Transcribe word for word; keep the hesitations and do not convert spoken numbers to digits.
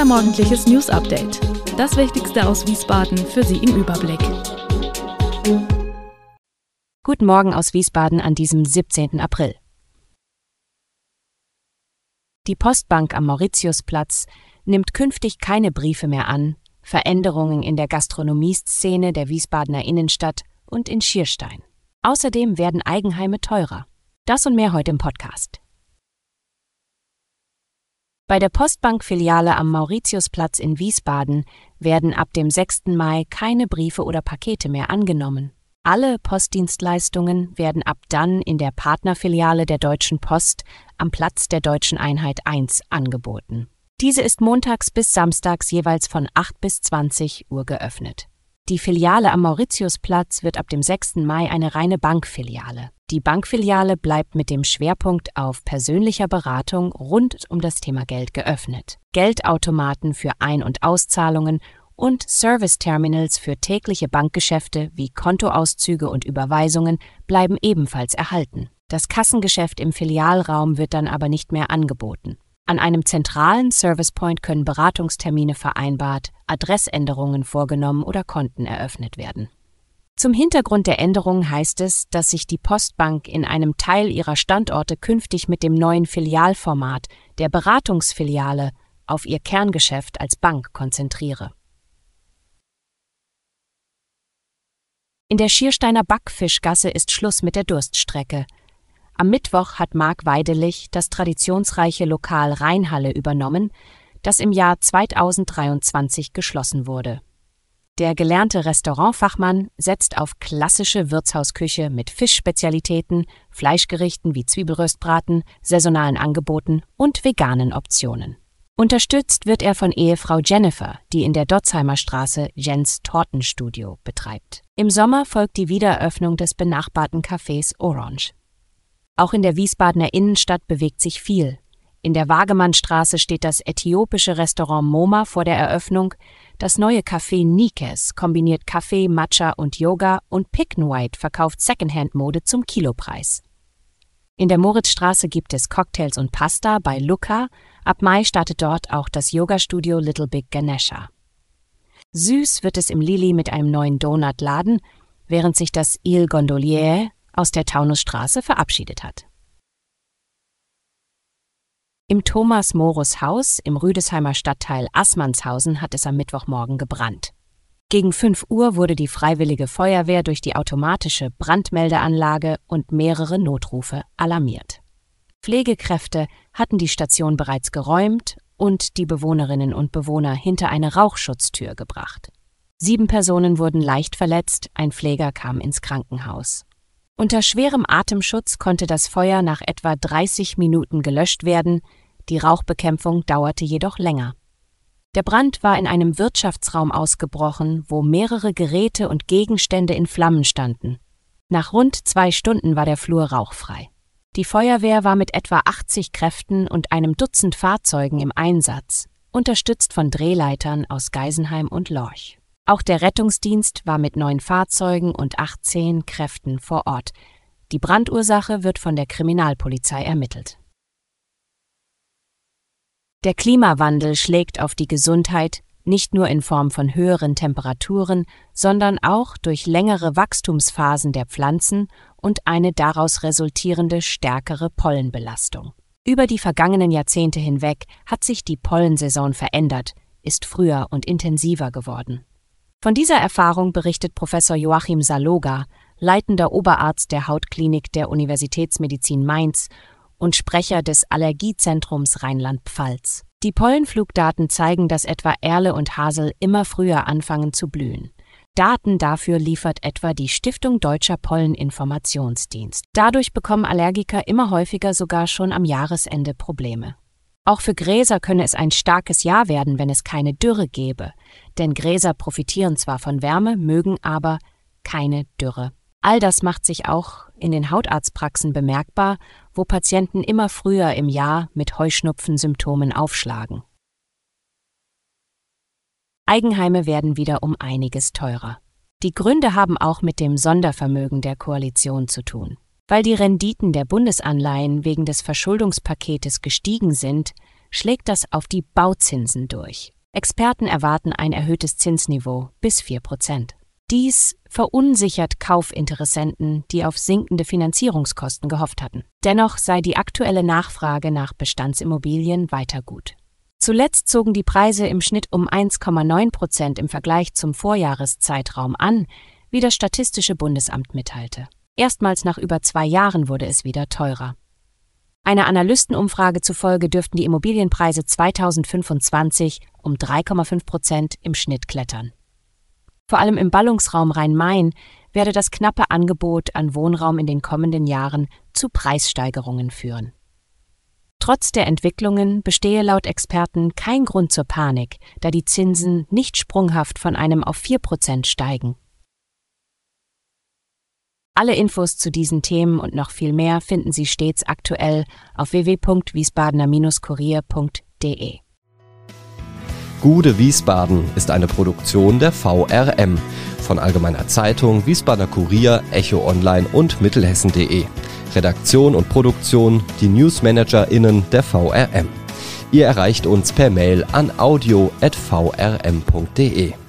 Unser morgendliches News-Update. Das Wichtigste aus Wiesbaden für Sie im Überblick. Guten Morgen aus Wiesbaden an diesem siebzehnten April. Die Postbank am Mauritiusplatz nimmt künftig keine Briefe mehr an. Veränderungen in der Gastronomieszene der Wiesbadener Innenstadt und in Schierstein. Außerdem werden Eigenheime teurer. Das und mehr heute im Podcast. Bei der Postbank-Filiale am Mauritiusplatz in Wiesbaden werden ab dem sechsten Mai keine Briefe oder Pakete mehr angenommen. Alle Postdienstleistungen werden ab dann in der Partnerfiliale der Deutschen Post am Platz der Deutschen Einheit eins angeboten. Diese ist montags bis samstags jeweils von acht bis zwanzig Uhr geöffnet. Die Filiale am Mauritiusplatz wird ab dem sechsten Mai eine reine Bankfiliale. Die Bankfiliale bleibt mit dem Schwerpunkt auf persönlicher Beratung rund um das Thema Geld geöffnet. Geldautomaten für Ein- und Auszahlungen und Service-Terminals für tägliche Bankgeschäfte wie Kontoauszüge und Überweisungen bleiben ebenfalls erhalten. Das Kassengeschäft im Filialraum wird dann aber nicht mehr angeboten. An einem zentralen Servicepoint können Beratungstermine vereinbart, Adressänderungen vorgenommen oder Konten eröffnet werden. Zum Hintergrund der Änderungen heißt es, dass sich die Postbank in einem Teil ihrer Standorte künftig mit dem neuen Filialformat der Beratungsfiliale auf ihr Kerngeschäft als Bank konzentriere. In der Schiersteiner Backfischgasse ist Schluss mit der Durststrecke. Am Mittwoch hat Marc Weidelich das traditionsreiche Lokal Rheinhalle übernommen, das im Jahr zweitausenddreiundzwanzig geschlossen wurde. Der gelernte Restaurantfachmann setzt auf klassische Wirtshausküche mit Fischspezialitäten, Fleischgerichten wie Zwiebelröstbraten, saisonalen Angeboten und veganen Optionen. Unterstützt wird er von Ehefrau Jennifer, die in der Dotzheimer Straße Jens Tortenstudio betreibt. Im Sommer folgt die Wiedereröffnung des benachbarten Cafés Orange. Auch in der Wiesbadener Innenstadt bewegt sich viel. In der Wagemannstraße steht das äthiopische Restaurant Moma vor der Eröffnung. Das neue Café Nikes kombiniert Kaffee, Matcha und Yoga und Pick and White verkauft Secondhand-Mode zum Kilopreis. In der Moritzstraße gibt es Cocktails und Pasta bei Luca. Ab Mai startet dort auch das Yoga-Studio Little Big Ganesha. Süß wird es im Lili mit einem neuen Donutladen, während sich das Il Gondolier aus der Taunusstraße verabschiedet hat. Im Thomas-Morus-Haus im Rüdesheimer Stadtteil Assmannshausen hat es am Mittwochmorgen gebrannt. Gegen fünf Uhr wurde die Freiwillige Feuerwehr durch die automatische Brandmeldeanlage und mehrere Notrufe alarmiert. Pflegekräfte hatten die Station bereits geräumt und die Bewohnerinnen und Bewohner hinter eine Rauchschutztür gebracht. Sieben Personen wurden leicht verletzt, ein Pfleger kam ins Krankenhaus. Unter schwerem Atemschutz konnte das Feuer nach etwa dreißig Minuten gelöscht werden, die Rauchbekämpfung dauerte jedoch länger. Der Brand war in einem Wirtschaftsraum ausgebrochen, wo mehrere Geräte und Gegenstände in Flammen standen. Nach rund zwei Stunden war der Flur rauchfrei. Die Feuerwehr war mit etwa achtzig Kräften und einem Dutzend Fahrzeugen im Einsatz, unterstützt von Drehleitern aus Geisenheim und Lorch. Auch der Rettungsdienst war mit neun Fahrzeugen und achtzehn Kräften vor Ort. Die Brandursache wird von der Kriminalpolizei ermittelt. Der Klimawandel schlägt auf die Gesundheit, nicht nur in Form von höheren Temperaturen, sondern auch durch längere Wachstumsphasen der Pflanzen und eine daraus resultierende stärkere Pollenbelastung. Über die vergangenen Jahrzehnte hinweg hat sich die Pollensaison verändert, ist früher und intensiver geworden. Von dieser Erfahrung berichtet Professor Joachim Saloga, leitender Oberarzt der Hautklinik der Universitätsmedizin Mainz und Sprecher des Allergiezentrums Rheinland-Pfalz. Die Pollenflugdaten zeigen, dass etwa Erle und Hasel immer früher anfangen zu blühen. Daten dafür liefert etwa die Stiftung Deutscher Polleninformationsdienst. Dadurch bekommen Allergiker immer häufiger sogar schon am Jahresende Probleme. Auch für Gräser könne es ein starkes Jahr werden, wenn es keine Dürre gäbe. Denn Gräser profitieren zwar von Wärme, mögen aber keine Dürre. All das macht sich auch in den Hautarztpraxen bemerkbar, wo Patienten immer früher im Jahr mit Heuschnupfensymptomen aufschlagen. Eigenheime werden wieder um einiges teurer. Die Gründe haben auch mit dem Sondervermögen der Koalition zu tun. Weil die Renditen der Bundesanleihen wegen des Verschuldungspaketes gestiegen sind, schlägt das auf die Bauzinsen durch. Experten erwarten ein erhöhtes Zinsniveau bis vier Prozent. Dies verunsichert Kaufinteressenten, die auf sinkende Finanzierungskosten gehofft hatten. Dennoch sei die aktuelle Nachfrage nach Bestandsimmobilien weiter gut. Zuletzt zogen die Preise im Schnitt um eins Komma neun Prozent im Vergleich zum Vorjahreszeitraum an, wie das Statistische Bundesamt mitteilte. Erstmals nach über zwei Jahren wurde es wieder teurer. Einer Analystenumfrage zufolge dürften die Immobilienpreise zweitausendfünfundzwanzig um drei Komma fünf Prozent im Schnitt klettern. Vor allem im Ballungsraum Rhein-Main werde das knappe Angebot an Wohnraum in den kommenden Jahren zu Preissteigerungen führen. Trotz der Entwicklungen bestehe laut Experten kein Grund zur Panik, da die Zinsen nicht sprunghaft von einem auf vier Prozent steigen. Alle Infos zu diesen Themen und noch viel mehr finden Sie stets aktuell auf w w w punkt wiesbadener Kurier punkt de. Gude Wiesbaden ist eine Produktion der V R M von Allgemeiner Zeitung, Wiesbadener Kurier, Echo Online und Mittelhessen punkt de. Redaktion und Produktion die NewsmanagerInnen der V R M. Ihr erreicht uns per Mail an audio at v r m punkt de.